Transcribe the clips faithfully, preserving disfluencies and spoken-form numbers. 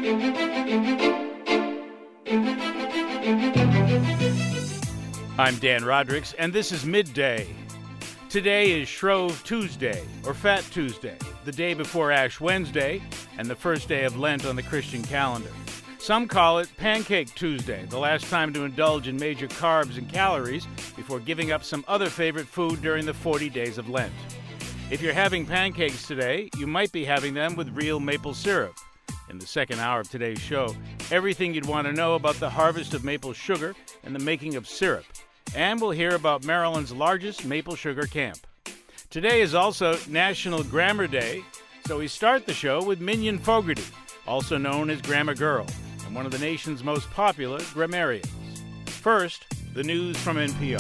I'm Dan Rodricks, and this is Midday. Today is Shrove Tuesday, or Fat Tuesday, the day before Ash Wednesday, and the first day of Lent on the Christian calendar. Some call it Pancake Tuesday, the last time to indulge in major carbs and calories before giving up some other favorite food during the forty days of Lent. If you're having pancakes today, you might be having them with real maple syrup. In the second hour of today's show, everything you'd want to know about the harvest of maple sugar and the making of syrup. And we'll hear about Maryland's largest maple sugar camp. Today is also National Grammar Day, so we start the show with Minion Fogarty, also known as Grammar Girl, and one of the nation's most popular grammarians. First, the news from N P R.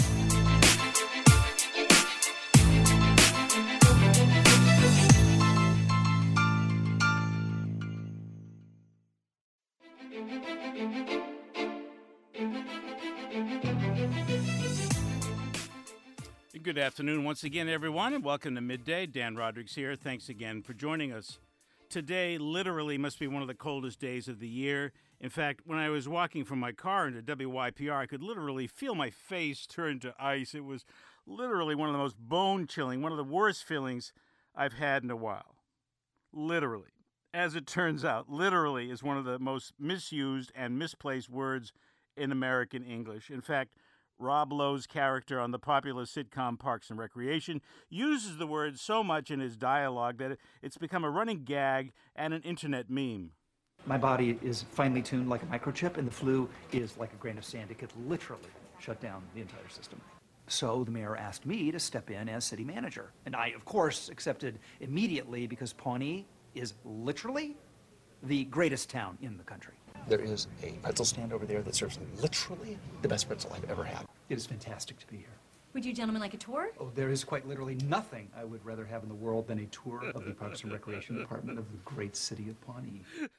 Good afternoon once again, everyone, and welcome to Midday. Dan Rodricks here. Thanks again for joining us. Today literally must be one of the coldest days of the year. In fact, when I was walking from my car into W Y P R, I could literally feel my face turn to ice. It was literally one of the most bone-chilling, one of the worst feelings I've had in a while. Literally. As it turns out, literally is one of the most misused and misplaced words in American English. In fact, Rob Lowe's character on the popular sitcom Parks and Recreation uses the word so much in his dialogue that it's become a running gag and an internet meme. My body is finely tuned like a microchip, and the flu is like a grain of sand. It could literally shut down the entire system. So the mayor asked me to step in as city manager. And I, of course, accepted immediately because Pawnee is literally the greatest town in the country. There is a pretzel stand over there that serves literally the best pretzel I've ever had. It is fantastic to be here. Would you gentlemen like a tour? Oh, there is quite literally nothing I would rather have in the world than a tour of the Parks and Recreation Department of the great city of Pawnee.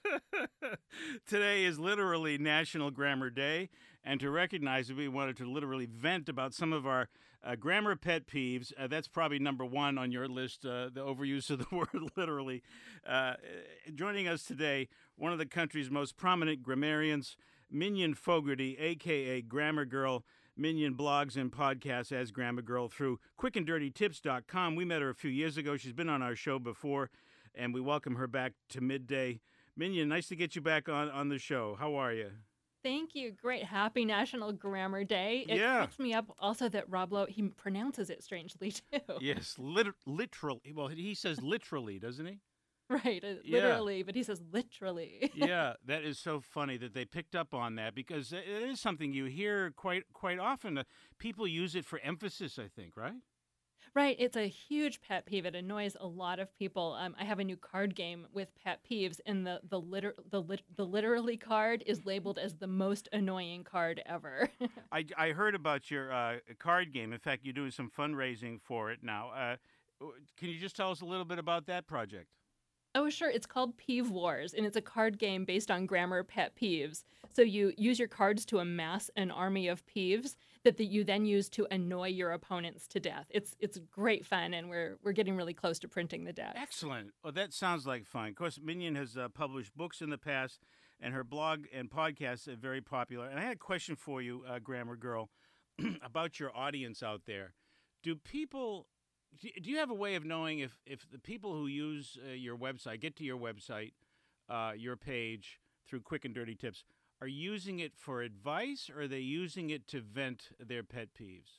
Today is literally National Grammar Day, and to recognize it, we wanted to literally vent about some of our uh, grammar pet peeves. Uh, that's probably number one on your list, uh, the overuse of the word literally. Uh, joining us today, one of the country's most prominent grammarians, Minion Fogarty, a k a. Grammar Girl. Minion blogs and podcasts as Grammar Girl through quick and dirty tips dot com. We met her a few years ago. She's been on our show before, and we welcome her back to Midday. Minion, nice to get you back on, on the show. How are you? Thank you. Great. Happy National Grammar Day. It yeah. cracks me up also that Rob Lowe, he pronounces it strangely, too. Yes, lit- literally. Well, he says literally, doesn't he? Right, uh, Yeah. literally, but he says literally. Yeah, that is so funny that they picked up on that because it is something you hear quite quite often. Uh, people use it for emphasis, I think, right? Right, it's a huge pet peeve. It annoys a lot of people. Um, I have a new card game with pet peeves, and the the liter- the, lit- the literally card is labeled as the most annoying card ever. I, I heard about your uh, card game. In fact, you're doing some fundraising for it now. Uh, can you just tell us a little bit about that project? Oh, sure. It's called Peeve Wars, and it's a card game based on grammar pet peeves. So you use your cards to amass an army of peeves that the, you then use to annoy your opponents to death. It's it's great fun, and we're we're getting really close to printing the deck. Excellent. Well, that sounds like fun. Of course, Minion has uh, published books in the past, and her blog and podcasts are very popular. And I had a question for you, uh, Grammar Girl, about your audience out there. Do people... Do you have a way of knowing if, if the people who use uh, your website, get to your website, uh, your page, through Quick and Dirty Tips, are using it for advice or are they using it to vent their pet peeves?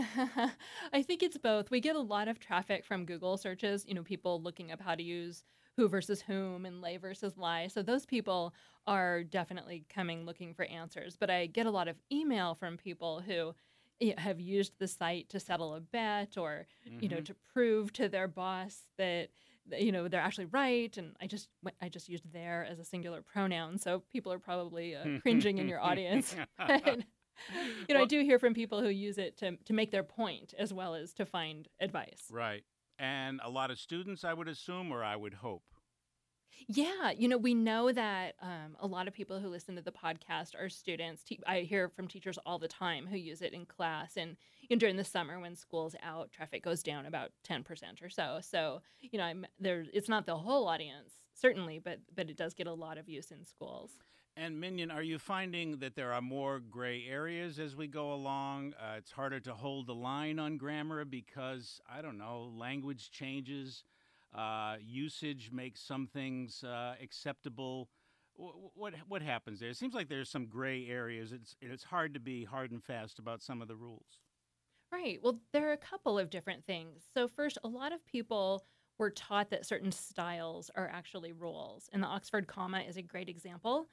I think it's both. We get a lot of traffic from Google searches, you know, people looking up how to use who versus whom and lay versus lie. So those people are definitely coming looking for answers. But I get a lot of email from people who have used the site to settle a bet or, mm-hmm. you know, to prove to their boss that, you know, they're actually right. And I just I just used there as a singular pronoun. So people are probably uh, cringing in your audience. And, you know, well, I do hear from people who use it to, to make their point as well as to find advice. Right. And a lot of students, I would assume, or I would hope. Yeah, you know, we know that um, a lot of people who listen to the podcast are students. Te- I hear from teachers all the time who use it in class. And you know, during the summer when school's out, traffic goes down about ten percent or so. So, you know, I'm, there. It's not the whole audience certainly, but but it does get a lot of use in schools. And Minion, are you finding that there are more gray areas as we go along? Uh, it's harder to hold the line on grammar because, I don't know, language changes, uh, usage makes some things uh, acceptable. W- what what happens there? It seems like there's some gray areas. It's it's hard to be hard and fast about some of the rules. Right. Well, there are a couple of different things. So first, a lot of people were taught that certain styles are actually rules, and the Oxford comma is a great example.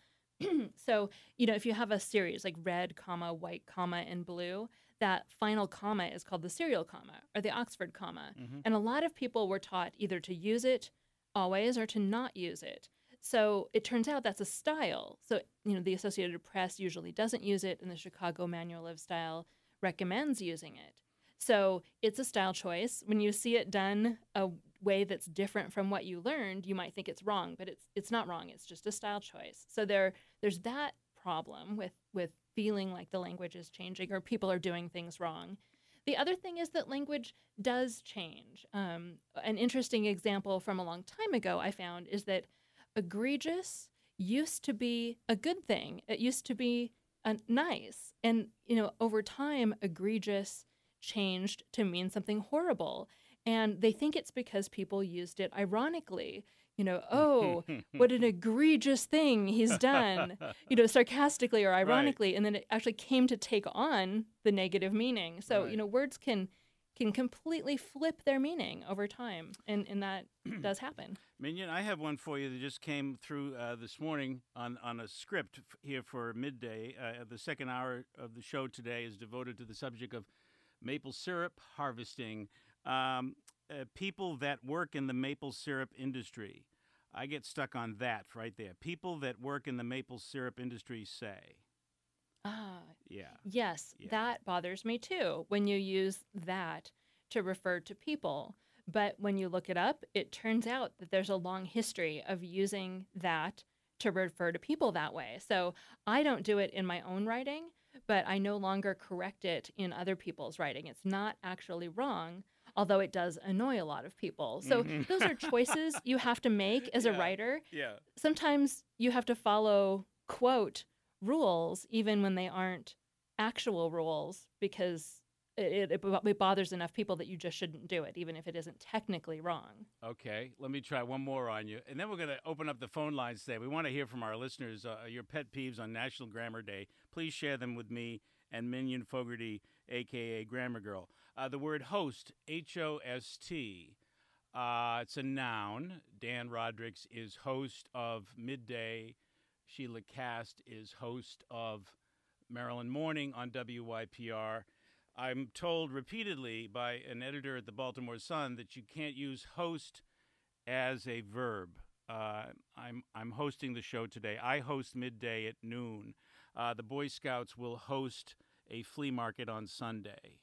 So, you know, if you have a series like red, comma, white, comma, and blue, that final comma is called the serial comma or the Oxford comma. Mm-hmm. And a lot of people were taught either to use it always or to not use it. So it turns out that's a style. So, you know, the Associated Press usually doesn't use it, and the Chicago Manual of Style recommends using it. So it's a style choice. When you see it done a way that's different from what you learned, you might think it's wrong, but it's it's not wrong. It's just a style choice. So there there's that problem with with feeling like the language is changing or people are doing things wrong. The other thing is that language does change. Um, an interesting example from a long time ago I found is that egregious used to be a good thing. It used to be uh, nice. And, you know, over time, egregious changed to mean something horrible. And they think it's because people used it ironically. You know, oh, what an egregious thing he's done, you know, sarcastically or ironically. Right. And then it actually came to take on the negative meaning. So, right. you know, words can can completely flip their meaning over time. And, and that does happen. Minion, I have one for you that just came through uh, this morning on, on a script f- here for midday. Uh, the second hour of the show today is devoted to the subject of maple syrup harvesting. Um, uh, people that work in the maple syrup industry. I get stuck on that right there. People that work in the maple syrup industry say. Ah, yeah. Yes, yeah. that bothers me too when you use that to refer to people. But when you look it up, it turns out that there's a long history of using that to refer to people that way. So I don't do it in my own writing, but I no longer correct it in other people's writing. It's not actually wrong, although it does annoy a lot of people. So mm-hmm. those are choices you have to make as yeah. a writer. Yeah. Sometimes you have to follow, quote, rules, even when they aren't actual rules, because it, it, it bothers enough people that you just shouldn't do it, even if it isn't technically wrong. Okay, let me try one more on you. And then we're going to open up the phone lines today. We want to hear from our listeners, uh, your pet peeves on National Grammar Day. Please share them with me and Minion Fogarty, a k a. Grammar Girl. Uh, the word host, H O S T, uh, it's a noun. Dan Rodricks is host of Midday. Sheila Cast is host of Maryland Morning on W Y P R. I'm told repeatedly by an editor at the Baltimore Sun that you can't use host as a verb. Uh, I'm I'm hosting the show today. I host Midday at noon. Uh, the Boy Scouts will host a flea market on Sunday.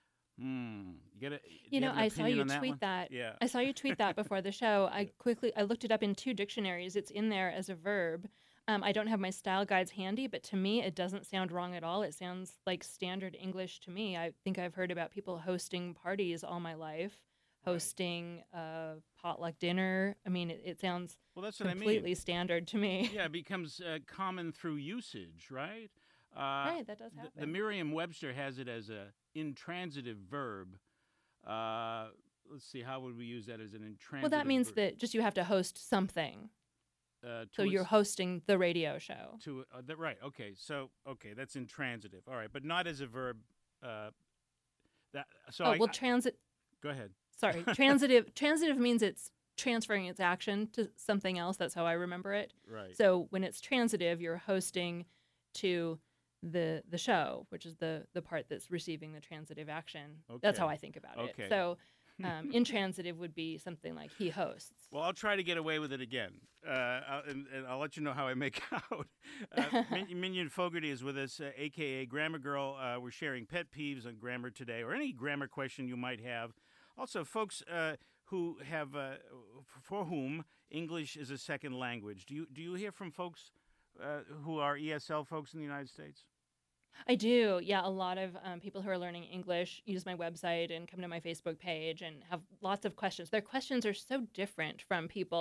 Hmm. You get it? You know, I saw you tweet that. Yeah. I saw you tweet that before the show. I quickly I looked it up in two dictionaries. It's in there as a verb. Um, I don't have my style guides handy, but to me, it doesn't sound wrong at all. It sounds like standard English to me. I think I've heard about people hosting parties all my life, hosting a uh, potluck dinner. I mean, it, it sounds well, that's what completely I mean. standard to me. Yeah, it becomes uh, common through usage, right? Uh, right, that does happen. The, the Merriam-Webster has it as a intransitive verb. Uh, let's see, how would we use that as an intransitive Well, that means verb? that just you have to host something. Uh, so you're hosting the radio show. To uh, the, right, okay. So okay, that's intransitive. All right, but not as a verb. Uh, that so. Oh I, well, I, transit. Go ahead. Sorry, transitive. Transitive means it's transferring its action to something else. That's how I remember it. Right. So when it's transitive, you're hosting to the the show, which is the the part that's receiving the transitive action. Okay. That's how I think about okay. it. So. Um, intransitive would be something like he hosts. Well, I'll try to get away with it again, uh, I'll, and, and I'll let you know how I make out. Uh, Min- Minion Fogarty is with us, uh, a k a. Grammar Girl. Uh, we're sharing pet peeves on grammar today, or any grammar question you might have. Also, folks uh, who have, uh, for whom English is a second language. Do you do you hear from folks uh, who are E S L folks in the United States? I do. Yeah, a lot of um, people who are learning English use my website and come to my Facebook page and have lots of questions. Their questions are so different from people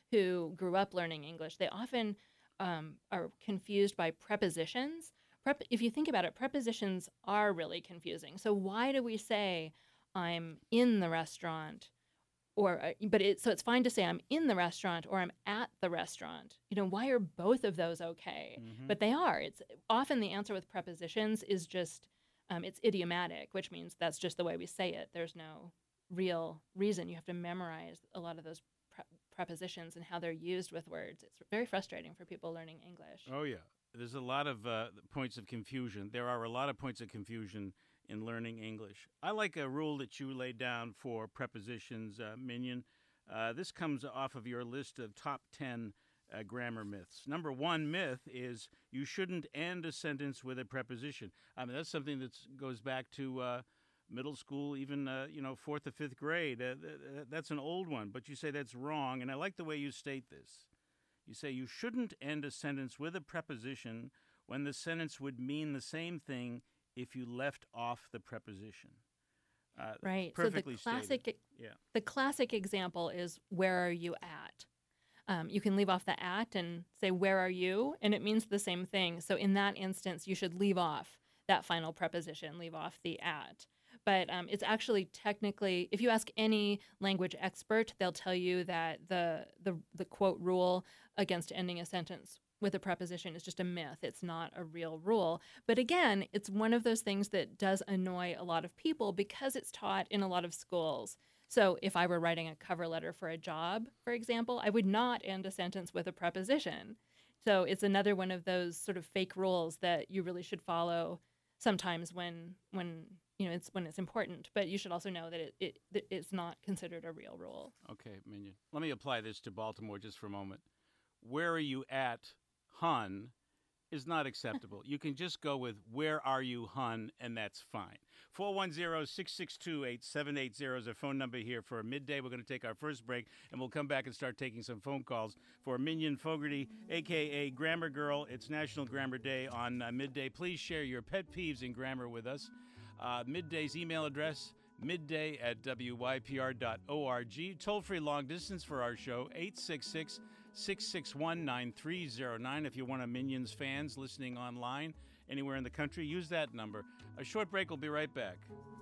who grew up learning English, they often um, are confused by prepositions. Prep, if you think about it, prepositions are really confusing. So why do we say I'm in the restaurant? Or, uh, but it, so it's fine to say I'm in the restaurant or I'm at the restaurant. You know, why are both of those okay? Mhm. But they are. It's often the answer with prepositions is just, um, it's idiomatic, which means that's just the way we say it. There's no real reason. You have to memorize a lot of those pre- prepositions and how they're used with words. It's very frustrating for people learning English. Oh, yeah. There's a lot of uh, points of confusion. There are a lot of points of confusion in learning English. I like a rule that you laid down for prepositions, uh, Minion. Uh, this comes off of your list of top ten uh, grammar myths. Number one myth is you shouldn't end a sentence with a preposition. I mean, that's something that goes back to uh, middle school, even, uh, you know, fourth or fifth grade. Uh, th- th- that's an old one, but you say that's wrong, and I like the way you state this. You say you shouldn't end a sentence with a preposition when the sentence would mean the same thing if you left off the preposition. Uh, Right. Perfectly so the classic, stated. Yeah. the classic example is where are you at? Um, you can leave off the at and say where are you, and it means the same thing. So in that instance, you should leave off that final preposition, leave off the at. But um, it's actually technically, if you ask any language expert, they'll tell you that the the the quote rule against ending a sentence with a preposition is just a myth. It's not a real rule. But again, it's one of those things that does annoy a lot of people because it's taught in a lot of schools. So if I were writing a cover letter for a job, for example, I would not end a sentence with a preposition. So it's another one of those sort of fake rules that you really should follow sometimes when when you know it's when it's important. But you should also know that it, it that it's not considered a real rule. Okay, Minion. Let me apply this to Baltimore just for a moment. Where are you at, hun, is not acceptable. You can just go with where are you, hun, and that's fine. four one zero, six six two, eight seven eight zero is our phone number here for midday. We're going to take our first break, and we'll come back and start taking some phone calls for Minion Fogarty, a k a. Grammar Girl. It's National Grammar Day on uh, midday. Please share your pet peeves in grammar with us. Uh, Midday's email address, midday at w y p r dot org. Toll-free long distance for our show, eight six six, six six one, nine three zero nine. If you're one of Minions fans listening online anywhere in the country, use that number. A short break. We'll be right back.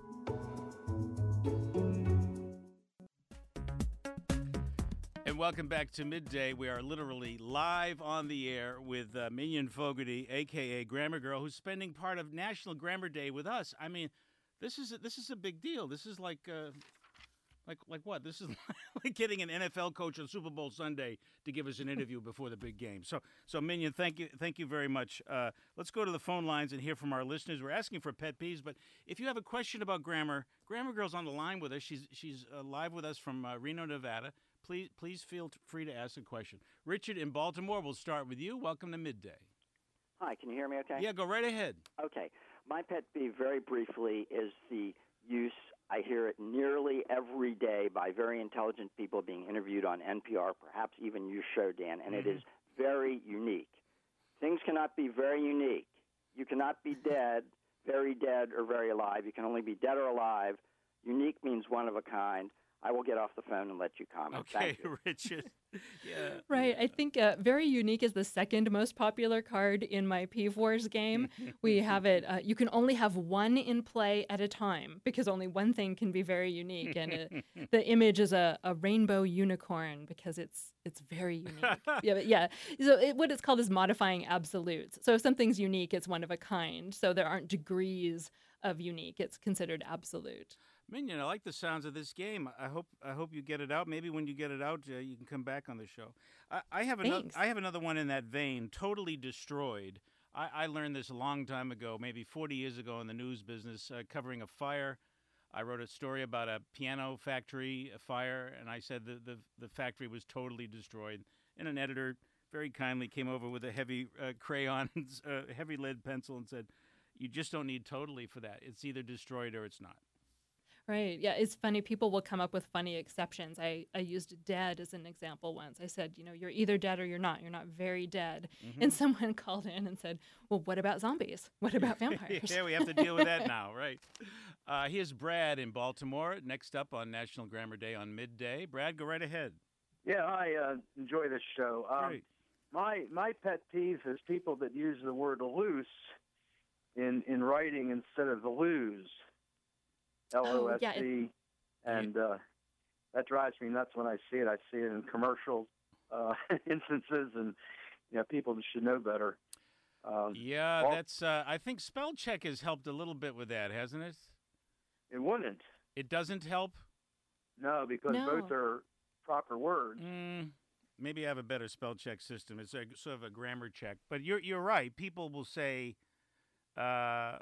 And welcome back to Midday. We are literally live on the air with uh, Minion Fogarty, a k a. Grammar Girl, who's spending part of National Grammar Day with us. I mean, this is a, this is a big deal. This is like uh, like like what? This is like getting an N F L coach on Super Bowl Sunday to give us an interview before the big game. So so Minion, thank you thank you very much. Uh, let's go to the phone lines and hear from our listeners. We're asking for pet peeves, but if you have a question about grammar, Grammar Girl's on the line with us. She's she's uh, live with us from uh, Reno, Nevada. Please, please feel t- free to ask a question. Richard in Baltimore, we'll start with you. Welcome to Midday. Hi, can you hear me okay? Yeah, go right ahead. Okay. My pet peeve, very briefly, is the use, I hear it nearly every day by very intelligent people being interviewed on N P R, perhaps even your show, Dan, and Mm-hmm. it is very unique. Things cannot be very unique. You cannot be dead, very dead, or very alive. You can only be dead or alive. Unique means one of a kind. I will get off the phone and let you comment. Okay, Thank you. Richard. Yeah. Right. I think uh, very unique is the second most popular card in my Peeve Wars game. We have it. Uh, you can only have one in play at a time because only one thing can be very unique. And uh, the image is a, a rainbow unicorn because it's it's very unique. Yeah. But yeah. So it, what it's called is modifying absolutes. So if something's unique, it's one of a kind. So there aren't degrees of unique. It's considered absolute. Minion, I like the sounds of this game. I hope I hope you get it out. Maybe when you get it out, uh, you can come back on the show. I, I have another. Thanks. I have another one in that vein. Totally destroyed. I, I learned this a long time ago, maybe forty years ago, in the news business, uh, covering a fire. I wrote a story about a piano factory a fire, and I said the the, the factory was totally destroyed. And an editor very kindly came over with a heavy uh, crayon, uh, heavy lead pencil, and said, "You just don't need totally for that. It's either destroyed or it's not." Right. Yeah, it's funny. People will come up with funny exceptions. I, I used dead as an example once. I said, you know, you're either dead or you're not. You're not very dead. Mm-hmm. And someone called in and said, well, what about zombies? What about vampires? Yeah, we have to deal with that now, right? Uh, here's Brad in Baltimore, next up on National Grammar Day on midday. Brad, go right ahead. Yeah, I uh, enjoy this show. Um, Great. my my pet peeve is people that use the word loose in in writing instead of the lose, L O Oh, S yeah. It, E, and uh, that drives me nuts when I see it. I see it in commercial uh, instances, and you know, people should know better. Um, Yeah, all, that's. Uh, I think spell check has helped a little bit with that, hasn't it? it wouldn't. It doesn't help. No, because both no. are proper words. Mm, maybe I have a better spell check system. It's a, sort of a grammar check. But you're you're right. People will say uh,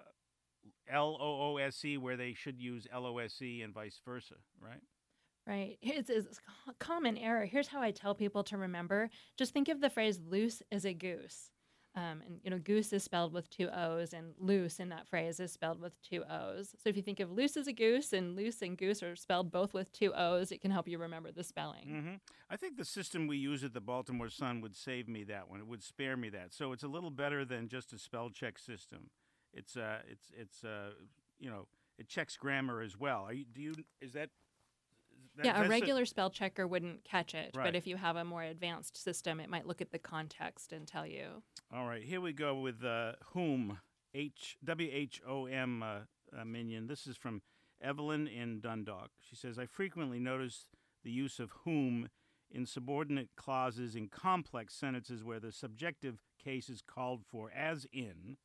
L O O S E where they should use L O S E and vice versa, right? Right. It's, it's a common error. Here's how I tell people to remember. Just think of the phrase loose as a goose. Um, and, you know, goose is spelled with two O's, and loose in that phrase is spelled with two O's. So if you think of loose as a goose and loose and goose are spelled both with two O's, it can help you remember the spelling. Mm-hmm. I think the system we use at the Baltimore Sun would save me that one. It would spare me that. So it's a little better than just a spell check system. It's uh, it's it's uh, you know, it checks grammar as well. Are you, do you is that? That, Yeah, a that's regular spell checker wouldn't catch it, Right. but if you have a more advanced system, it might look at the context and tell you. All right, here we go with uh, whom, H W H O M uh, uh, minion. This is from Evelyn in Dundalk. She says, I frequently notice the use of whom in subordinate clauses in complex sentences where the subjective case is called for, as in,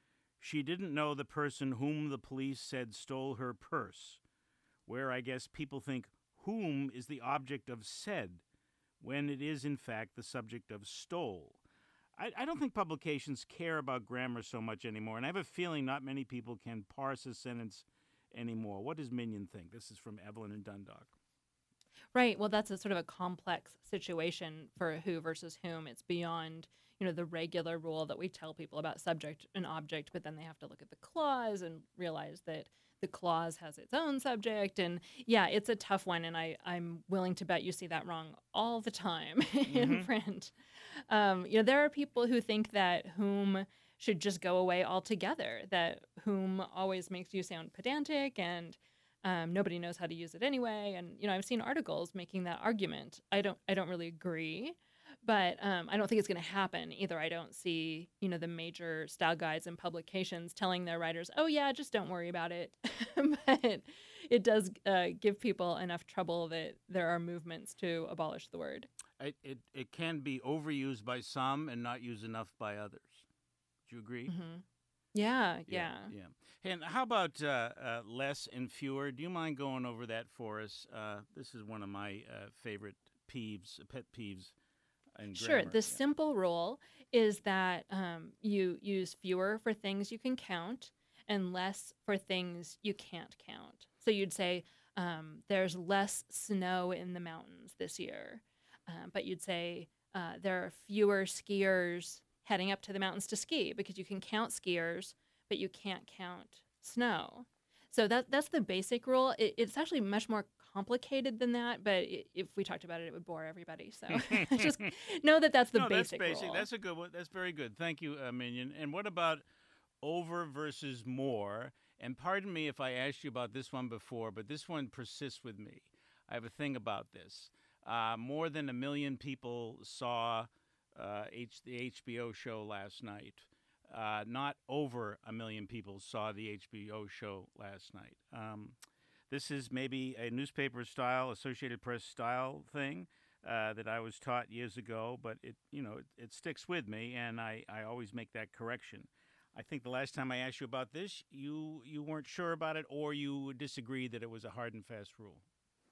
she didn't know the person whom the police said stole her purse, where I guess people think whom is the object of said, when it is in fact the subject of stole. I, I don't think publications care about grammar so much anymore, and I have a feeling not many people can parse a sentence anymore. What does Minion think? This is from Evelyn in Dundalk. Right. Well, that's a sort of a complex situation for who versus whom. It's beyond, you know, the regular rule that we tell people about subject and object, but then they have to look at the clause and realize that the clause has its own subject. And yeah, it's a tough one. And I, I'm willing to bet you see that wrong all the time in Mhm. print. Um, you know, there are people who think that whom should just go away altogether, that whom always makes you sound pedantic and um, nobody knows how to use it anyway. And, you know, I've seen articles making that argument. I don't, I don't really agree, but um, I don't think it's going to happen either. I don't see, you know, the major style guides and publications telling their writers, oh yeah, just don't worry about it. But it does uh, give people enough trouble that there are movements to abolish the word. It, it, it can be overused by some and not used enough by others. Do you agree? Hmm. Yeah, yeah. Yeah. And how about uh, uh, less and fewer? Do you mind going over that for us? Uh, this is one of my uh, favorite peeves, pet peeves in Sure. grammar. The Yeah. simple rule is that um, you use fewer for things you can count and less for things you can't count. So you'd say um, there's less snow in the mountains this year, um, but you'd say uh, there are fewer skiers heading up to the mountains to ski because you can count skiers, but you can't count snow. So that that's the basic rule. It, it's actually much more complicated than that, but i if we talked about it, it would bore everybody. So just know that that's the no, basic that's basic. rule. That's a good one. That's very good. Thank you, uh, Minion. And what about over versus more? And pardon me if I asked you about this one before, but this one persists with me. I have a thing about this. Uh, more than a million people saw uh, H- the H B O show last night. Uh, not over a million people saw the H B O show last night. Um, this is maybe a newspaper style, Associated Press style thing uh, that I was taught years ago, but it, you know, it, it sticks with me, and I, I always make that correction. I think the last time I asked you about this, you you weren't sure about it, or you disagreed that it was a hard and fast rule.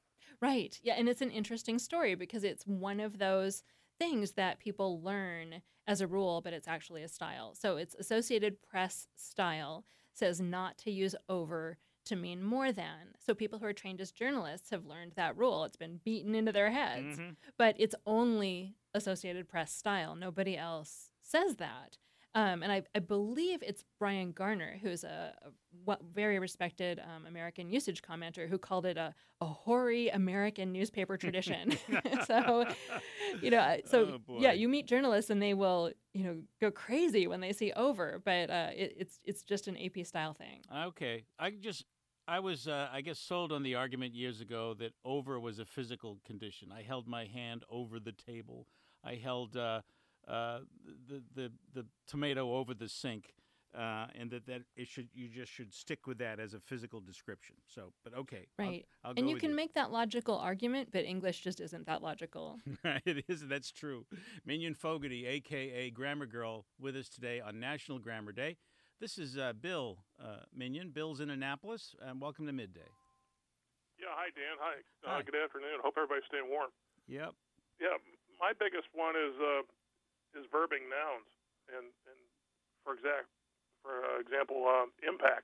Right. Yeah. And it's an interesting story because it's one of those things that people learn as a rule, but it's actually a style. So it's Associated Press style says not to use over to mean more than. So people who are trained as journalists have learned that rule. It's been beaten into their heads, Mhm. but it's only Associated Press style. Nobody else says that. Um, and I, I believe it's Brian Garner, who's a, a what, very respected um, American usage commenter, who called it a, a hoary American newspaper tradition. So, you know, so Oh, boy. yeah, you meet journalists and they will, you know, go crazy when they see over, but uh, it, it's it's just an A P style thing. Okay, I just I was, uh, I guess, sold on the argument years ago that over was a physical condition. I held my hand over the table. I held uh, uh, the, the the tomato over the sink, uh, and that, that it should you just should stick with that as a physical description. So, but okay, Right. I'll, I'll And go you with can make that logical argument, but English just isn't that logical. It is. That's true. Minion Fogarty, a k a. Grammar Girl, with us today on National Grammar Day. This is uh, Bill uh, Minion. Bill's in Annapolis, and welcome to Midday. Yeah, hi, Dan. Hi. Uh, Hi. Good afternoon. Hope everybody's staying warm. Yep. Yeah, my biggest one is uh, is verbing nouns, and, and for exact for uh, example, uh, impact.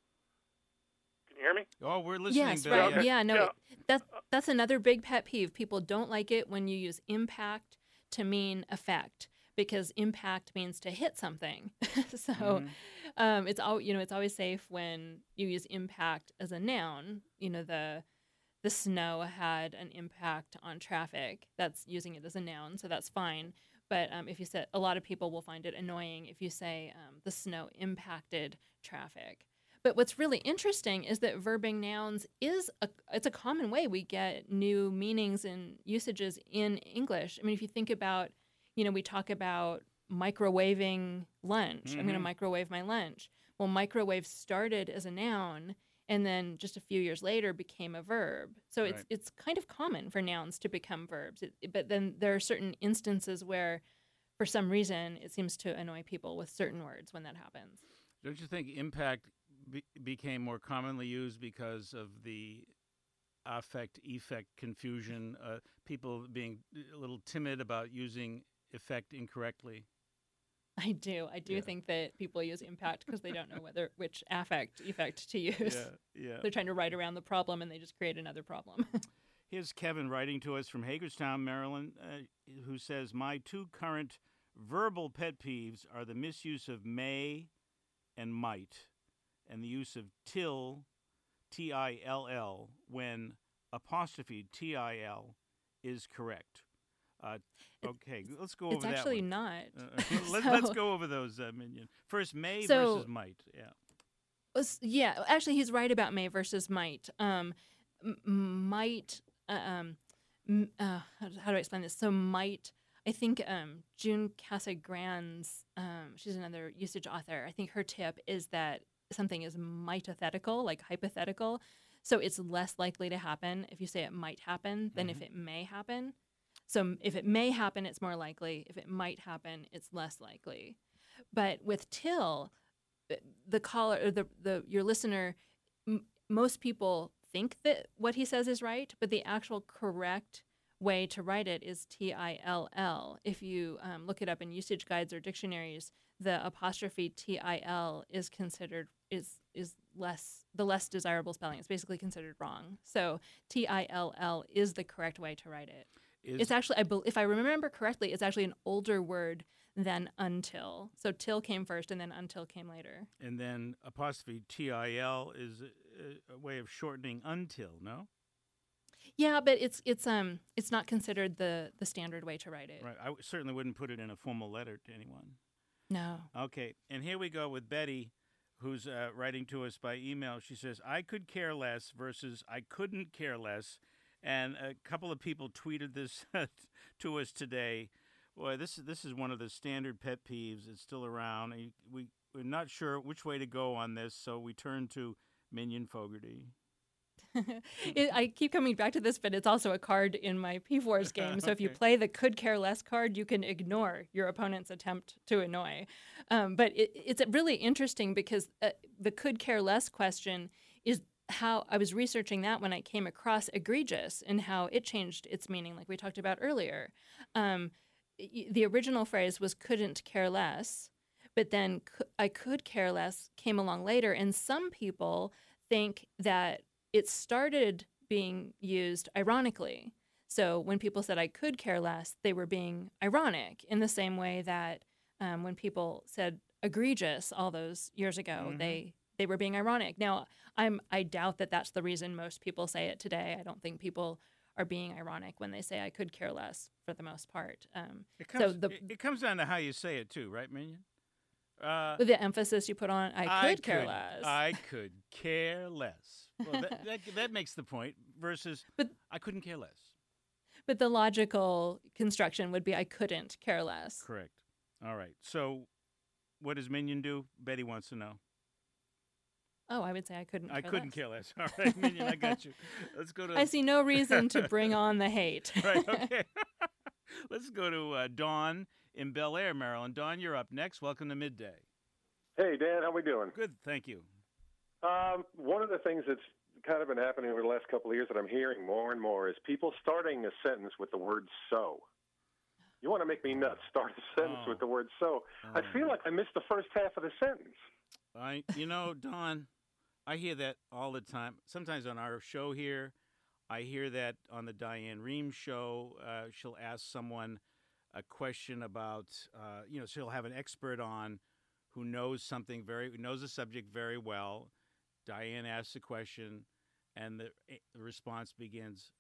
Can you hear me? Oh, we're listening, Yes, Bill. right. Yeah. Yeah, no, Yeah. it- that's that's another big pet peeve. People don't like it when you use impact to mean effect, because impact means to hit something. So Mhm. um, it's all you know. It's always safe when you use impact as a noun. You know, the the snow had an impact on traffic. That's using it as a noun, so that's fine. But um, if you said, a lot of people will find it annoying if you say um, the snow impacted traffic. But what's really interesting is that verbing nouns is a it's a common way we get new meanings and usages in English. I mean, if you think about, you know, we talk about microwaving lunch. I'm going to Mhm. microwave my lunch. Well, microwave started as a noun and then just a few years later became a verb. So it's Right. it's kind of common for nouns to become verbs. It, it- but then there are certain instances where, for some reason, it seems to annoy people with certain words when that happens. Don't you think impact be- became more commonly used because of the affect effect confusion? Uh, people being a little timid about using effect incorrectly. I do. I do Yeah. think that people use impact because they don't know whether which affect effect to use. Yeah, yeah. They're trying to write around the problem and they just create another problem. Here's Kevin writing to us from Hagerstown, Maryland, uh, who says, my two current verbal pet peeves are the misuse of may and might, and the use of till, T I L L, when apostrophe T I L is correct. Uh, okay, let's go It's over that actually one. not. Uh, let, So- let's go over those, uh, Minion. First, may So- versus might. Yeah. Was- Yeah, actually, he's right about may versus might. Um, m- might. Uh, um, m- uh, how, how do I explain this? So might. I think um, June Casagrand's. Um, she's another usage author. I think her tip is that something is mitothetical, like hypothetical. So it's less likely to happen if you say it might happen than if it may happen. So m- if it may happen, it's more likely. If it might happen, it's less likely. But with till, the caller or the, the your listener, m- most people think that what he says is right, but the actual correct way to write it is T I L L. If you um, look it up in usage guides or dictionaries, the apostrophe T I L is considered is is less the less desirable spelling. It's basically considered wrong. So T I L L is the correct way to write it. Is, It's actually, I bel if I remember correctly, it's actually an older word than until. So till came first, and then until came later. and then apostrophe T I L is a, a way of shortening until, no? Yeah, but it's it's um it's not considered the the standard way to write it. Right. I w- certainly wouldn't put it in a formal letter to anyone. No. Okay. And here we go with Betty, who's uh, writing to us by email. She says, I could care less versus I couldn't care less. And a couple of people tweeted this to us today. Boy, this, this is one of the standard pet peeves. It's still around. And we, we're not sure which way to go on this, so we turn to Minion Fogarty. It, I keep coming back to this, but it's also a card in my P Force game. So if you Okay. play the could care less card, you can ignore your opponent's attempt to annoy. Um, but it, it's really interesting because uh, the could care less question is how I was researching that when I came across egregious and how it changed its meaning, like we talked about earlier. Um, y- the original phrase was couldn't care less, but then cou- I could care less came along later, and some people think that it started being used ironically. So when people said I could care less, they were being ironic in the same way that um, when people said egregious all those years ago, Mhm. they they were being ironic. Now, I'm I doubt that that's the reason most people say it today. I don't think people are being ironic when they say I could care less for the most part. Um, It So comes, the- it, it comes down to how you say it, too, right, Minion? Uh, With the emphasis you put on, I could care could, less. I could care less. Well, that, that, that makes the point versus But I couldn't care less. but the logical construction would be I couldn't care less. Correct. All right. So what does Minion do? Betty wants to know. Oh, I would say I couldn't. I care couldn't less. care less. All right, Minion, I got you. Let's go to. I see no reason to bring on the hate. Right. Okay. Let's go to uh, Dawn in Bel Air, Maryland. Dawn, you're up next. Welcome to Midday. Hey, Dan, how we doing? Good, thank you. Um, one of the things that's kind of been happening over the last couple of years that I'm hearing more and more is people starting a sentence with the word so. You want to make me nuts. Start a sentence Oh. with the word so. Oh. I feel like I missed the first half of the sentence. I, you know, Dawn, I hear that all the time. Sometimes on our show here, I hear that on the Diane Rehm show. Uh, she'll ask someone a question about, uh, you know, she'll have an expert on who knows something very, who knows the subject very well. Diane asks a question, and the, the response begins.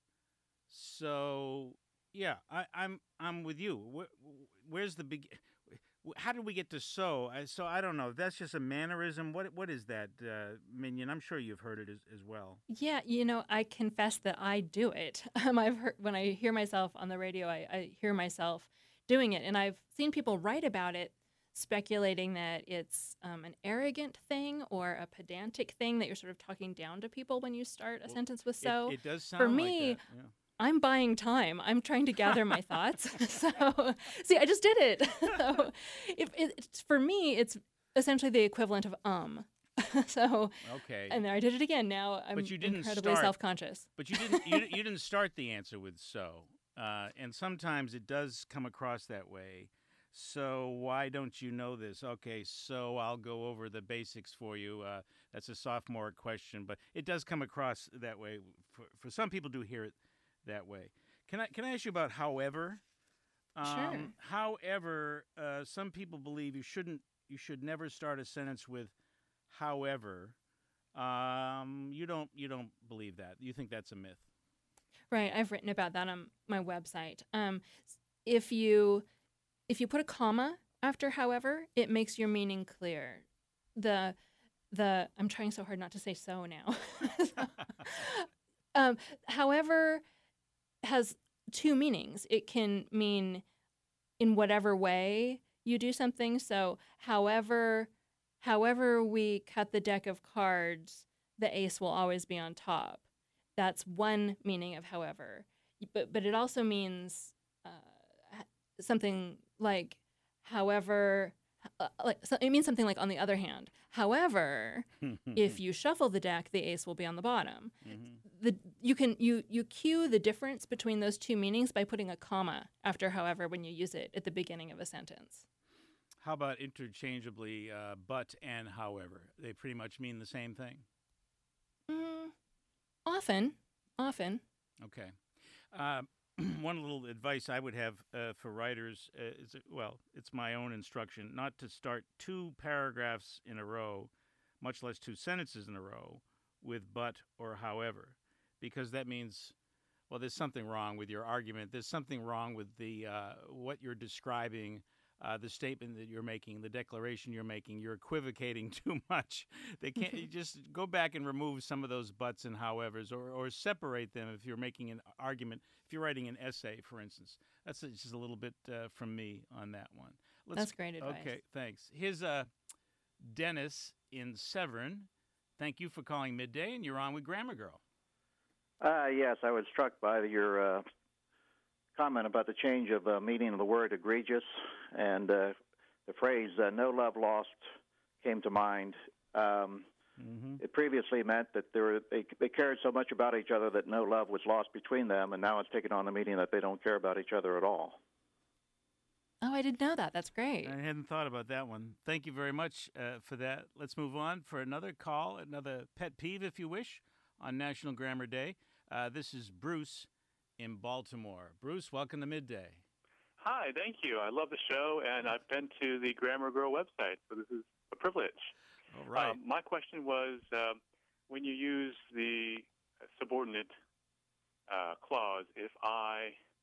So, yeah, I, I'm I'm with you. Where, where's the big? How did we get to so? I, so I don't know. That's just a mannerism. What what is that, uh, Minion? I'm sure you've heard it as, as well. Yeah, you know, I confess that I do it. Um, I've heard when I hear myself on the radio, I, I hear myself doing it, and I've seen people write about it, speculating that it's um, an arrogant thing or a pedantic thing that you're sort of talking down to people when you start a Well, sentence with so. It, it does sound For like me, that, yeah. I'm buying time. I'm trying to gather my thoughts. So, see, I just did it. So, if it, it's, for me, it's essentially the equivalent of um. So, Okay. and there I did it again. Now I'm But you didn't incredibly start- self-conscious. But you didn't you, you didn't start the answer with so, uh, and sometimes it does come across that way. So why don't you know this? Okay, so I'll go over the basics for you. Uh, that's a sophomore question, but it does come across that way. For, for some people, do hear it that way. Can I can I ask you about however? Um, Sure. However, uh, some people believe you shouldn't. You should never start a sentence with however. Um, you don't. You don't believe that. You think that's a myth. Right, I've written about that on my website. Um, s- if you if you put a comma after however, it makes your meaning clear. The the I'm trying so hard not to say so now. um, however has two meanings. It can mean in whatever way you do something. So, however however we cut the deck of cards, the ace will always be on top. That's one meaning of however. But but it also means uh, h- something like however uh, like so it means something like on the other hand. However, if you shuffle the deck, the ace will be on the bottom. Mhm. The you can you you cue the difference between those two meanings by putting a comma after however when you use it at the beginning of a sentence. How about interchangeably uh, but and however? They pretty much mean the same thing. Mm, often, often. Okay. Uh, one little advice I would have uh, for writers uh, is, well, it's my own instruction, not to start two paragraphs in a row, much less two sentences in a row, with but or however, because that means, well, there's something wrong with your argument. There's something wrong with the uh, what you're describing, uh, the statement that you're making, the declaration you're making. You're equivocating too much. They can't. You just go back and remove some of those buts and howevers, or or separate them if you're making an argument. If you're writing an essay, for instance, that's just a little bit uh, from me on that one. That's great advice. Okay, thanks. Here's uh, Dennis in Severn. Thank you for calling Midday, and you're on with Grammar Girl. Uh, yes, I was struck by your uh, comment about the change of uh, meaning of the word egregious, and uh, the phrase uh, no love lost came to mind. Um, Mm-hmm. it previously meant that they, were, they, they cared so much about each other that no love was lost between them, and now it's taken on the meaning that they don't care about each other at all. Oh, I didn't know that. That's great. I hadn't thought about that one. Thank you very much uh, for that. Let's move on for another call, another pet peeve, if you wish, on National Grammar Day. Uh, this is Bruce in Baltimore. Bruce, welcome to Midday. Hi, thank you. I love the show, and I've been to the Grammar Girl website, so this is a privilege. All right. Um, my question was, um, when you use the subordinate uh, clause, if I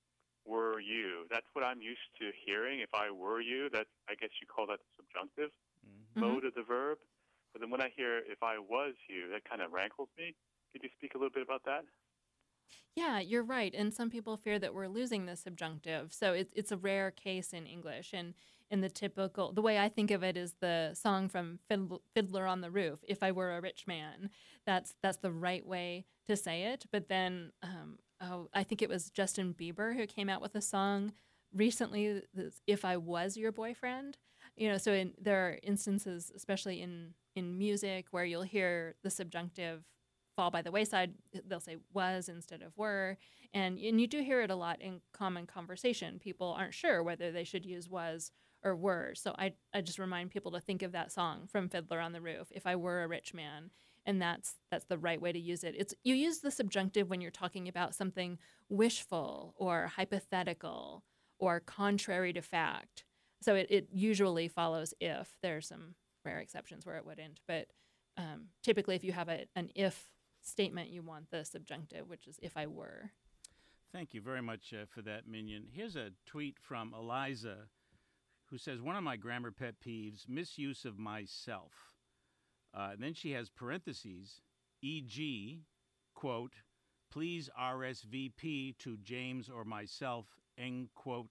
were you. That's what I'm used to hearing. If I were you, that I guess you call that the subjunctive Mm-hmm. mode of the verb. But then when I hear if I was you, that kind of rankles me. Could you speak a little bit about that? Yeah, you're right. And some people fear that we're losing the subjunctive. So it's it's a rare case in English. And in the typical, the way I think of it is the song from Fiddl- Fiddler on the Roof. If I were a rich man, that's that's the right way to say it. But then, um, oh, I think it was Justin Bieber who came out with a song recently. That's, If I was your boyfriend, you know. So in, there are instances, especially in in music, where you'll hear the subjunctive fall by the wayside. They'll say was instead of were, and and you do hear it a lot in common conversation. People aren't sure whether they should use was or were. So I I just remind people to think of that song from Fiddler on the Roof, If I Were a Rich Man, and that's that's the right way to use it. It's you use the subjunctive when you're talking about something wishful or hypothetical or contrary to fact. So it, it usually follows if. There are some rare exceptions where it wouldn't, but um, typically if you have a, an if statement, you want the subjunctive, which is if I were. Thank you very much uh, for that, Minion. Here's a tweet from Eliza, who says, one of my grammar pet peeves, misuse of myself. Uh, and then she has parentheses, for example, quote, please R S V P to James or myself, end quote,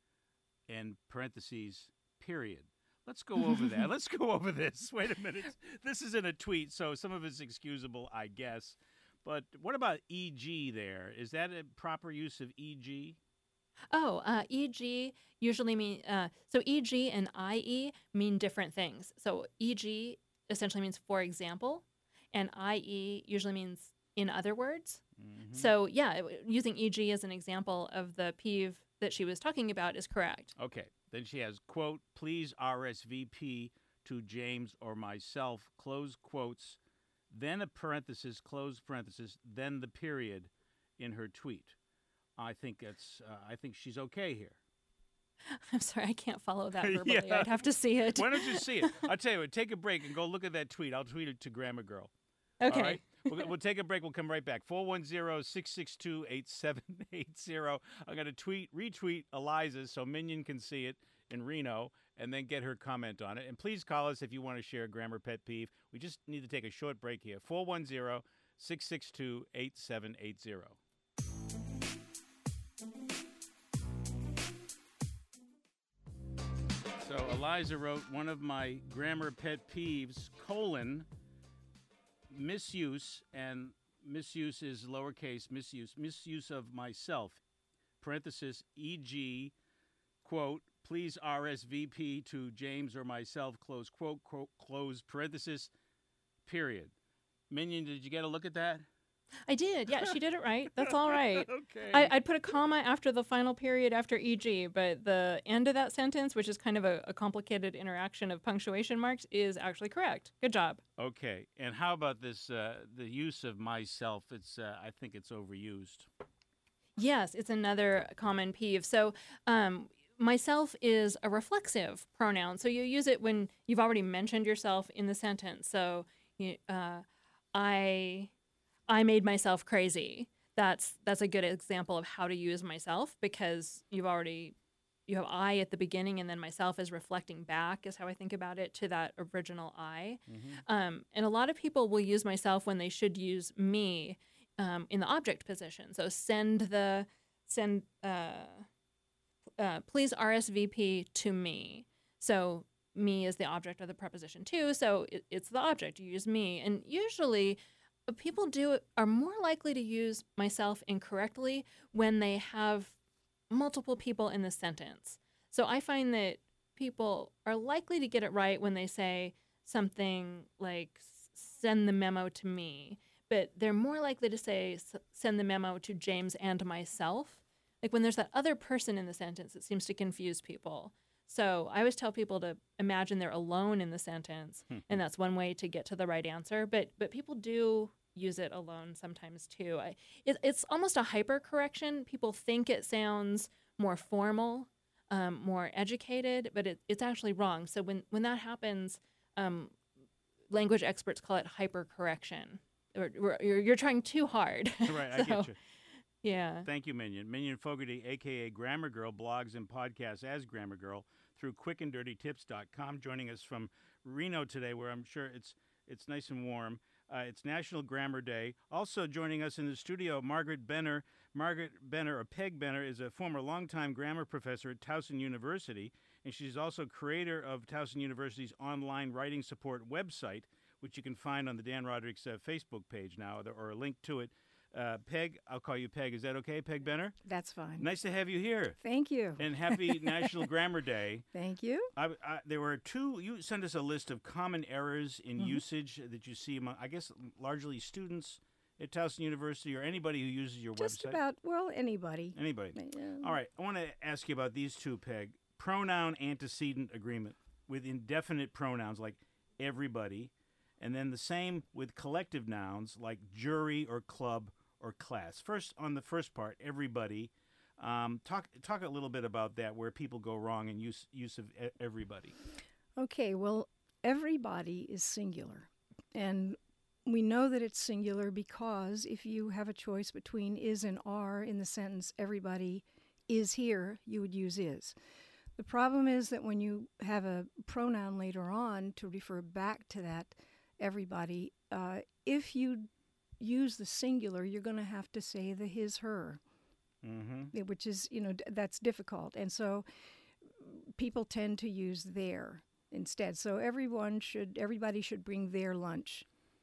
and parentheses, period. Let's go over that. Let's go over this. Wait a minute. This is in a tweet, so some of it's excusable, I guess. But what about E G there? Is that a proper use of E G? Oh, uh, E G usually mean, uh, so E G and I E mean different things. So E G essentially means for example, and I E usually means in other words. Mm-hmm. So yeah, it, using E G as an example of the peeve that she was talking about is correct. Okay. Then she has, quote, please R S V P to James or myself, close quotes, then a parenthesis, close parenthesis, then the period in her tweet. I think that's. Uh, I think she's okay here. I'm sorry, I can't follow that verbally. Yeah. I'd have to see it. Why don't you see it? I'll tell you what, take a break and go look at that tweet. I'll tweet it to Grammar Girl. Okay. All right? we'll, we'll take a break. We'll come right back. four one zero, six six two, eight seven eight zero. I'm going to tweet, retweet Eliza's so Minion can see it in Reno and then get her comment on it. And please call us if you want to share a grammar pet peeve. We just need to take a short break here. four one zero, six six two, eight seven eight zero. So Eliza wrote, one of my grammar pet peeves, colon, misuse, and misuse is lowercase misuse, misuse of myself, parenthesis, for example, quote, please R S V P to James or myself, close quote, quote, close parenthesis, period. Minion, did you get a look at that? I did. Yeah, she did it right. That's all right. Okay. I, I'd put a comma after the final period after E G, but the end of that sentence, which is kind of a, a complicated interaction of punctuation marks, is actually correct. Good job. Okay. And how about this, uh, the use of myself? It's, uh, I think it's overused. Yes, it's another common peeve. So um, myself is a reflexive pronoun. So you use it when you've already mentioned yourself in the sentence. So you, uh, I... I made myself crazy. That's that's a good example of how to use myself because you've already, you have I at the beginning and then myself is reflecting back is how I think about it to that original I. Mm-hmm. Um, and a lot of people will use myself when they should use me um, in the object position. So send the, send, uh, uh, please R S V P to me. So me is the object of the preposition to, so it, it's the object. You use me. And usually people do are more likely to use myself incorrectly when they have multiple people in the sentence. So I find that people are likely to get it right when they say something like send the memo to me, but they're more likely to say send the memo to James and myself. Like when there's that other person in the sentence, it seems to confuse people. So I always tell people to imagine they're alone in the sentence, and that's one way to get to the right answer. But but people do use it alone sometimes too. I, it, it's almost a hypercorrection. People think it sounds more formal, um, more educated, but it, it's actually wrong. So when, when that happens, um, language experts call it hypercorrection. Or, or, you're, you're trying too hard. Right, I so, get you. Yeah. Thank you, Minion. Minion Fogarty, a k a. Grammar Girl, blogs and podcasts as Grammar Girl through quick and dirty tips dot com, joining us from Reno today, where I'm sure it's it's nice and warm. Uh, it's National Grammar Day. Also joining us in the studio, Margaret Benner. Margaret Benner, or Peg Benner, is a former longtime grammar professor at Towson University, and she's also creator of Towson University's online writing support website, which you can find on the Dan Roderick's uh, Facebook page now, or a link to it. Uh, Peg, I'll call you Peg. Is that okay, Peg Benner? That's fine. Nice to have you here. Thank you. And happy National Grammar Day. Thank you. I, I, there were two, you sent us a list of common errors in mm-hmm. usage that you see among, I guess, largely students at Towson University or anybody who uses your Just website. Just about, well, anybody. Anybody. Yeah. All right. I want to ask you about these two, Peg. Pronoun antecedent agreement with indefinite pronouns like everybody, and then the same with collective nouns like jury or club or class. First, on the first part, everybody. Um, talk talk a little bit about that, where people go wrong in use use of e- everybody. Okay, well, everybody is singular, and we know that it's singular because if you have a choice between is and are in the sentence, everybody is here, you would use is. The problem is that when you have a pronoun later on to refer back to that everybody, uh, if you use the singular, you're going to have to say the his, her, mm-hmm. which is, you know, d- that's difficult. And so people tend to use their instead. So everyone should, everybody should bring their lunch.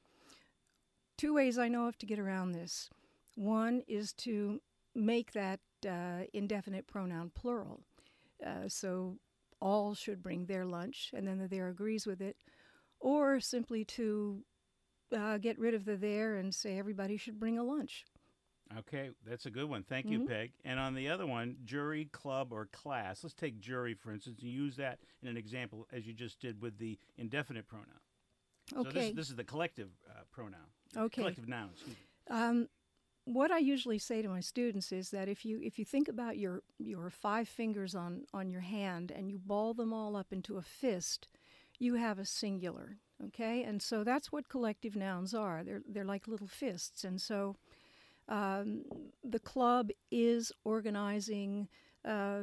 Two ways I know of to get around this. One is to make that uh, indefinite pronoun plural. Uh, so all should bring their lunch, and then the there agrees with it. Or simply to Uh, get rid of the there and say everybody should bring a lunch. Okay, that's a good one. Thank mm-hmm. you, Peg. And on the other one, jury, club, or class. Let's take jury, for instance, and use that in an example as you just did with the indefinite pronoun. Okay. So this, this is the collective uh, pronoun. Okay. Collective noun, excuse me. Um, what I usually say to my students is that if you if you think about your, your five fingers on, on your hand and you ball them all up into a fist, you have a singular. Okay, and so that's what collective nouns are. They're they're like little fists, and so um, the club is organizing uh,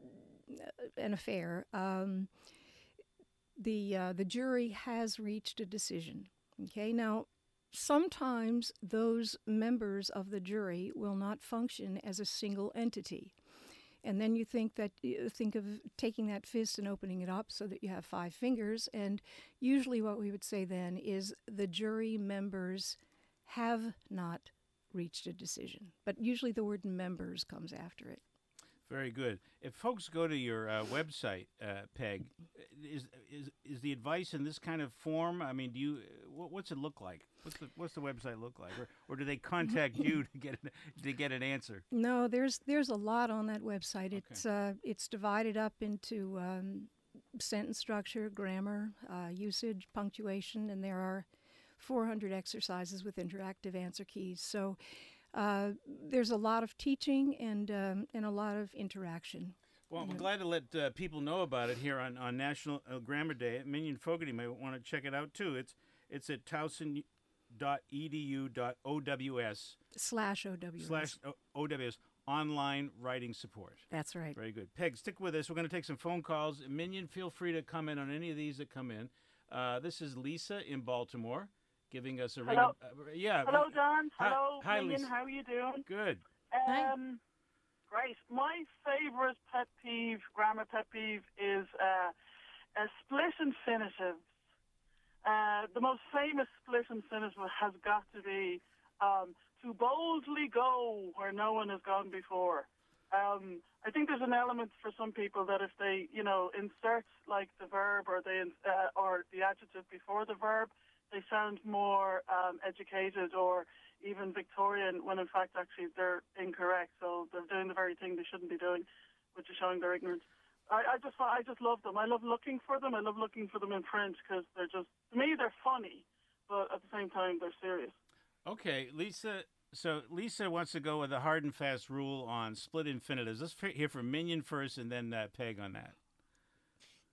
an affair. Um, the uh, the jury has reached a decision. Okay, now sometimes those members of the jury will not function as a single entity. And then you think that you think of taking that fist and opening it up so that you have five fingers. And usually what we would say then is the jury members have not reached a decision. But usually the word members comes after it. Very good. If folks go to your uh, website, uh, Peg, is is is the advice in this kind of form? I mean, do you what, what's it look like? What's the what's the website look like, or or do they contact you to get an, to get an answer? No, there's there's a lot on that website. Okay. It's uh, it's divided up into um, sentence structure, grammar, uh, usage, punctuation, and there are four hundred exercises with interactive answer keys. So. Uh, there's a lot of teaching and um, and a lot of interaction. Well, I'm glad to let uh, people know about it here on, on National uh, Grammar Day. Minion Fogarty may want to check it out, too. It's it's at towson dot e d u dot o w s Slash O W S. Slash O W S, online writing support. That's right. Very good. Peg, stick with us. We're going to take some phone calls. Minion, feel free to comment on any of these that come in. Uh, this is Lisa in Baltimore. Giving us a ring. Hello. Uh, yeah. Hello, Don. Hi, Hello, hi, Minion. Lisa. How are you doing? Good. Um, great. My favorite pet peeve, grammar pet peeve, is uh, uh, split infinitives. Uh, the most famous split infinitive has got to be um, to boldly go where no one has gone before. Um, I think there's an element for some people that if they, you know, insert like the verb or they uh, or the adjective before the verb, they sound more um, educated or even Victorian when in fact actually they're incorrect. So they're doing the very thing they shouldn't be doing, which is showing their ignorance. I, I just I just love them. I love looking for them. I love looking for them in print because they're just, to me, they're funny, but at the same time they're serious. Okay, Lisa. So Lisa wants to go with a hard and fast rule on split infinitives. Let's hear from Minion first, and then uh, Peg on that.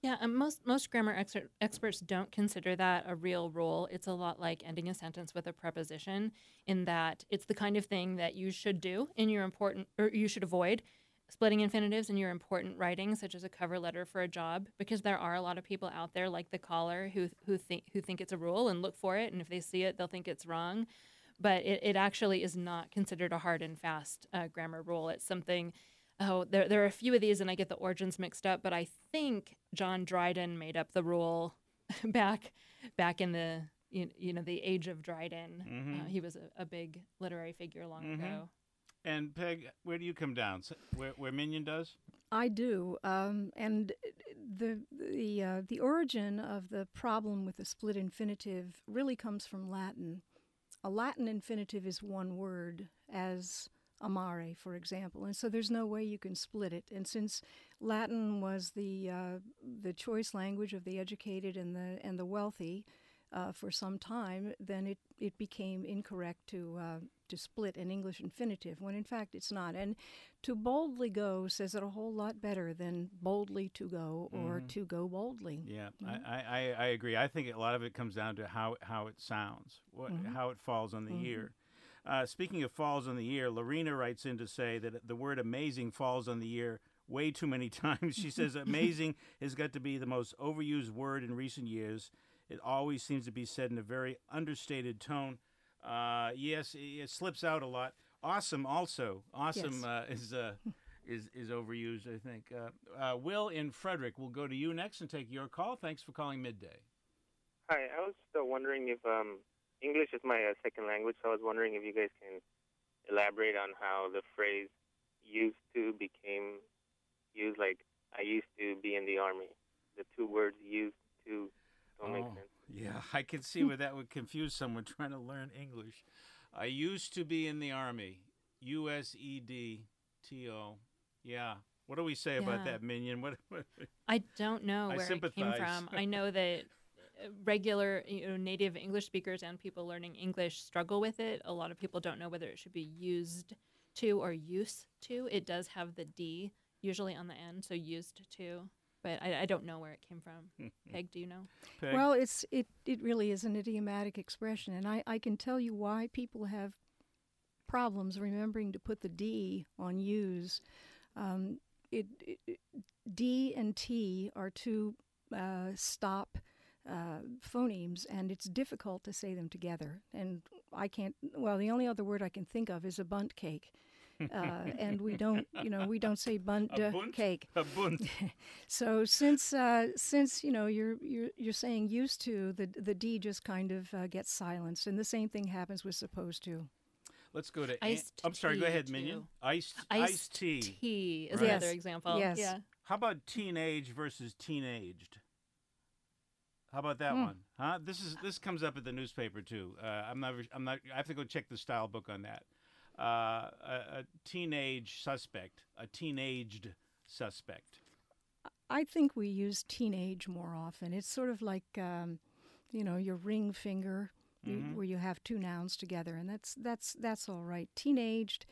Yeah, and most most grammar exer- experts don't consider that a real rule. It's a lot like ending a sentence with a preposition, in that it's the kind of thing that you should do in your important, or you should avoid splitting infinitives in your important writing, such as a cover letter for a job, because there are a lot of people out there, like the caller, who who think who think it's a rule and look for it, and if they see it, they'll think it's wrong. But it, it actually is not considered a hard and fast uh, grammar rule. It's something. Oh, there there are a few of these, and I get the origins mixed up. But I think John Dryden made up the rule back back in the you, you know the age of Dryden. Mhm. Uh, he was a, a big literary figure long Mhm. ago. And Peg, where do you come down? S- Where, where Minion does? I do, um, and the the uh, the origin of the problem with the split infinitive really comes from Latin. A Latin infinitive is one word, as amare, for example, and so there's no way you can split it. And since Latin was the uh, the choice language of the educated and the and the wealthy uh, for some time, then it, it became incorrect to uh, to split an English infinitive, when in fact it's not. And to boldly go says it a whole lot better than boldly to go or Mhm. to go boldly. Yeah, Mhm. I, I, I agree. I think a lot of it comes down to how, how it sounds, what, Mhm. how it falls on the Mhm. ear. Uh, speaking of falls on the ear, Lorena writes in to say that the word amazing falls on the ear way too many times. She says amazing has got to be the most overused word in recent years. It always seems to be said in a very understated tone. Uh, yes, it, it slips out a lot. Awesome also. Awesome Yes. uh, is uh, is is overused, I think. Uh, uh, Will in Frederick, we'll go to you next and take your call. Thanks for calling Midday. Hi, I was uh, wondering if um, English is my uh, second language, so I was wondering if you guys can elaborate on how the phrase used to became used, like I used to be in the army. The two words used to don't make Oh, sense. yeah, I can see where that would confuse someone trying to learn English. I used to be in the Army. U S E D T O. Yeah. What do we say about Yeah. that, Minion? What? what I don't know I where it came sympathize. from. I know that uh, regular, you know, native English speakers and people learning English struggle with it. A lot of people don't know whether it should be used to or used to. It does have the D usually on the end, so used to. But I, I don't know where it came from. Peg, do you know? Peg? Well, it's it, it really is an idiomatic expression, and I, I can tell you why people have problems remembering to put the D on use. Um, it, it, D and T are two uh, stop uh, phonemes, and it's difficult to say them together. And I can't, well, the only other word I can think of is a bunt cake. Uh, and we don't, you know, we don't say bunt A uh, bunt? cake. A bunt. So since uh, since you know you're you're you're saying used to, the the D just kind of uh, gets silenced, and the same thing happens with supposed to. Let's go to. An- Iced I'm sorry. Go tea, ahead, too. Minion. Iced Iced iced tea. tea is Right. another Yes. example. Yes. Yeah. How about teenage versus teenaged? How about that Hmm. one? Huh? This is this comes up at the newspaper too. Uh, I'm not. I'm not. I have to go check the style book on that. Uh, a, a teenage suspect, a teenaged suspect. I think we use teenage more often. It's sort of like um, you know your ring finger, you- Mhm. where you have two nouns together, and that's that's that's all right. Teenaged.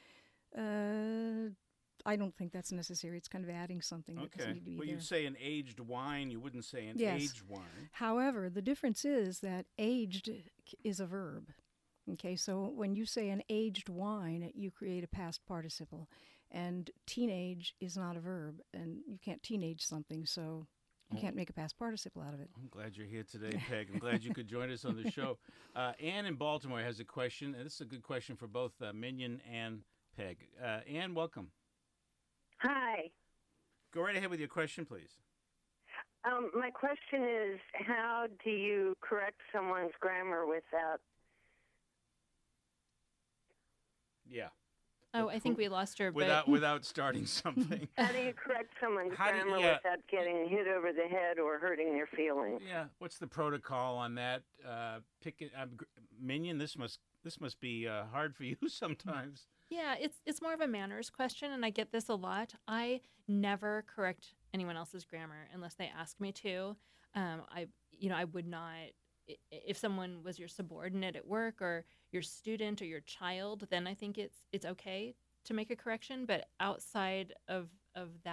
Uh, I don't think that's necessary. It's kind of adding something that doesn't Okay. need to be Well, there. you'd say an aged wine. You wouldn't say an Yes. aged wine. However, the difference is that aged is a verb. Okay, so when you say an aged wine, you create a past participle. And teenage is not a verb, and you can't teenage something, so you Oh. can't make a past participle out of it. I'm glad you're here today, Peg. I'm glad you could join us on the show. Uh, Ann in Baltimore has a question, and this is a good question for both uh, Minion and Peg. Uh, Ann, welcome. Hi. Go right ahead with your question, please. Um, my question is, how do you correct someone's grammar without? Yeah. Oh, I think we lost her. But Without without starting something. How do you correct someone's How do you- grammar yeah. without getting hit over the head or hurting their feelings? Yeah. What's the protocol on that? Uh, pick it, uh, gr- Minion. This must this must be uh, hard for you sometimes. Yeah, it's it's more of a manners question, and I get this a lot. I never correct anyone else's grammar unless they ask me to. Um, I you know I would not i- if someone was your subordinate at work or your student or your child, then I think it's it's okay to make a correction. But outside of of that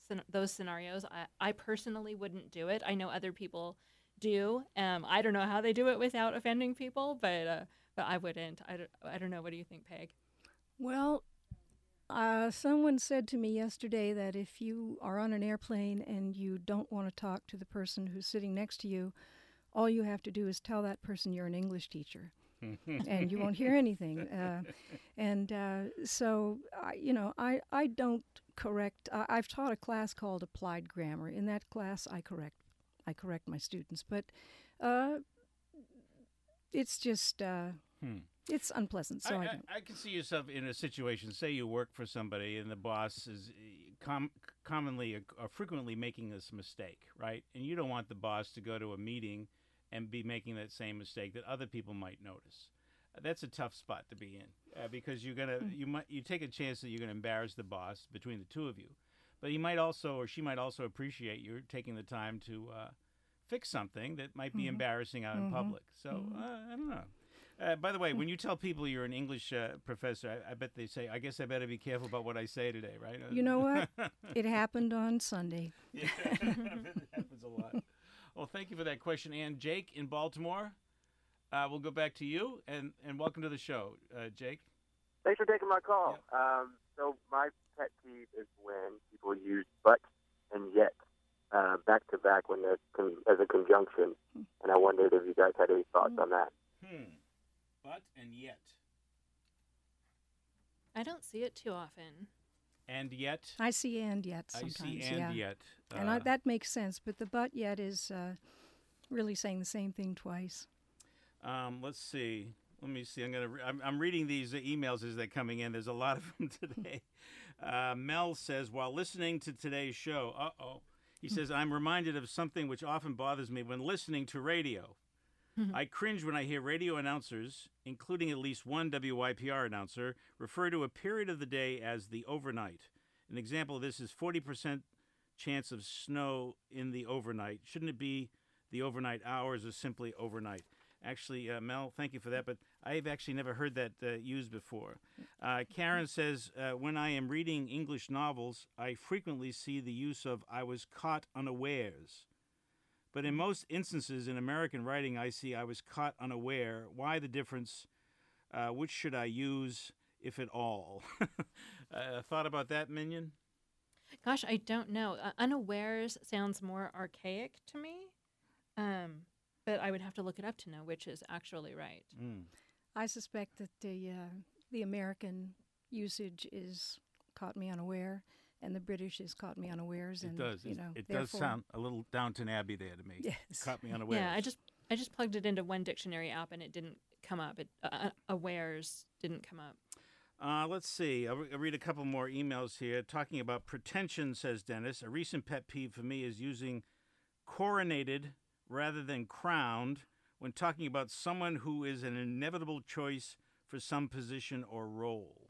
scen- those scenarios. I, I personally wouldn't do it. I know other people do. Um, I don't know how they do it without offending people, but uh, but I wouldn't. I don't, I don't know. What do you think, Peg? Well, uh, someone said to me yesterday that if you are on an airplane and you don't want to talk to the person who's sitting next to you, all you have to do is tell that person you're an English teacher. And you won't hear anything. Uh, and uh, so, I, you know, I, I don't correct. I, I've taught a class called Applied Grammar. In that class, I correct I correct my students. But uh, it's just, uh, Hmm. it's unpleasant. So I, I, don't. I, I can see yourself in a situation, say you work for somebody and the boss is uh, com- commonly or frequently making this mistake, right? And you don't want the boss to go to a meeting and be making that same mistake that other people might notice. Uh, that's a tough spot to be in uh, because you're gonna you might you take a chance that you're gonna embarrass the boss between the two of you, but he might also or she might also appreciate you taking the time to uh, fix something that might be Mhm. embarrassing out in Mhm. public. So Mhm. uh, I don't know. Uh, by the way, when you tell people you're an English uh, professor, I, I bet they say, "I guess I better be careful about what I say today," right? You know what? It happened on Sunday. Yeah, it happens a lot. Well, thank you for that question, and Jake in Baltimore. Uh, we'll go back to you, and, and welcome to the show, uh, Jake. Thanks for taking my call. Um, so my pet peeve is when people use but and yet uh, back to back when they're con- as a conjunction, and I wondered if you guys had any thoughts on that. Hmm. But and yet. I don't see it too often. And yet. I see and yet I sometimes. see and yeah. yet. and I, Uh, that makes sense, but the but yet is uh, really saying the same thing twice. Um, let's see. Let me see. I'm gonna. Re- I'm, I'm reading these uh, emails as they're coming in. There's a lot of them today. Uh, Mel says, while listening to today's show, uh oh, he says, I'm reminded of something which often bothers me when listening to radio. I cringe when I hear radio announcers, including at least one W Y P R announcer, refer to a period of the day as the overnight. An example of this is forty percent chance of snow in the overnight. Shouldn't it be the overnight hours or simply overnight? Actually, uh, Mel, thank you for that, but I've actually never heard that uh, used before. Uh, Karen says, uh, when I am reading English novels, I frequently see the use of I was caught unawares. But in most instances in American writing, I see I was caught unaware. Why the difference? Uh, which should I use, if at all? uh, thought about that, Minion? Gosh, I don't know. Uh, unawares sounds more archaic to me, um, but I would have to look it up to know which is actually right. Mm. I suspect that the uh, the American usage is caught me unaware, and the British is caught me unawares. It and, does. You It- know, it does therefore- sound a little Downton Abbey there to me. Yes. Caught me unawares. Yeah, I just I just plugged it into one dictionary app and it didn't come up. It uh, awares didn't come up. Uh, let's see. I'll, re- I'll read a couple more emails here. Talking about pretension, says Dennis. A recent pet peeve for me is using coronated rather than crowned when talking about someone who is an inevitable choice for some position or role.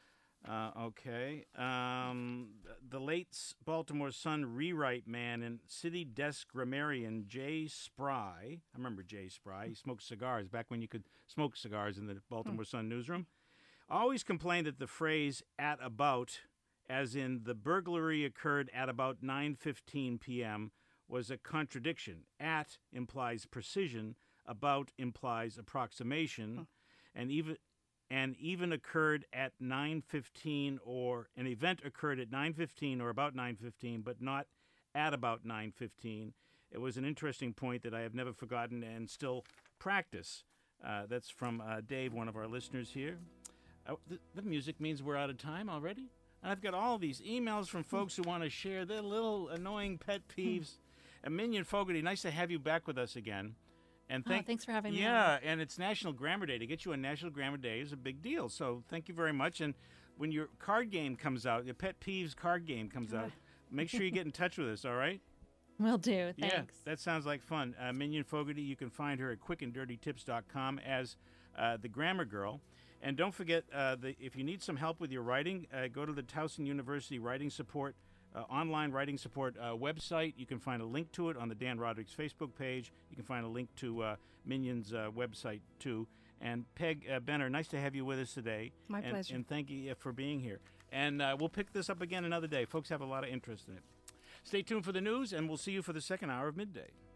Uh, okay. Um, the late S- Baltimore Sun rewrite man and city desk grammarian Jay Spry. I remember Jay Spry. He smoked cigars back when you could smoke cigars in the Baltimore Sun newsroom. Always complained that the phrase at about, as in the burglary occurred at about nine fifteen p.m., was a contradiction. At implies precision, about implies approximation, and even and even occurred at nine fifteen or an event occurred at nine fifteen or about nine fifteen, but not at about nine fifteen. It was an interesting point that I have never forgotten and still practice. Uh, that's from uh, Dave, one of our listeners here. Uh, the, the music means we're out of time already. And I've got all these emails from folks who want to share their little annoying pet peeves. And Minion Fogarty, nice to have you back with us again. And Oh, thank, thanks for having me Yeah, and it's National Grammar Day. To get you on National Grammar Day is a big deal. So thank you very much. And when your card game comes out, your pet peeves card game comes out, make sure you get in touch with us, all right? Will do. Yeah, Thanks. that sounds like fun. Uh, Minion Fogarty, you can find her at quick and dirty tips dot com as uh, the Grammar Girl. And don't forget, uh, the, if you need some help with your writing, uh, go to the Towson University Writing Support, uh, online writing support uh, website. You can find a link to it on the Dan Roderick's Facebook page. You can find a link to uh, Minion's uh, website, too. And Peg uh, Benner, nice to have you with us today. My and, pleasure. And thank you uh, for being here. And uh, we'll pick this up again another day. Folks have a lot of interest in it. Stay tuned for the news, and we'll see you for the second hour of Midday.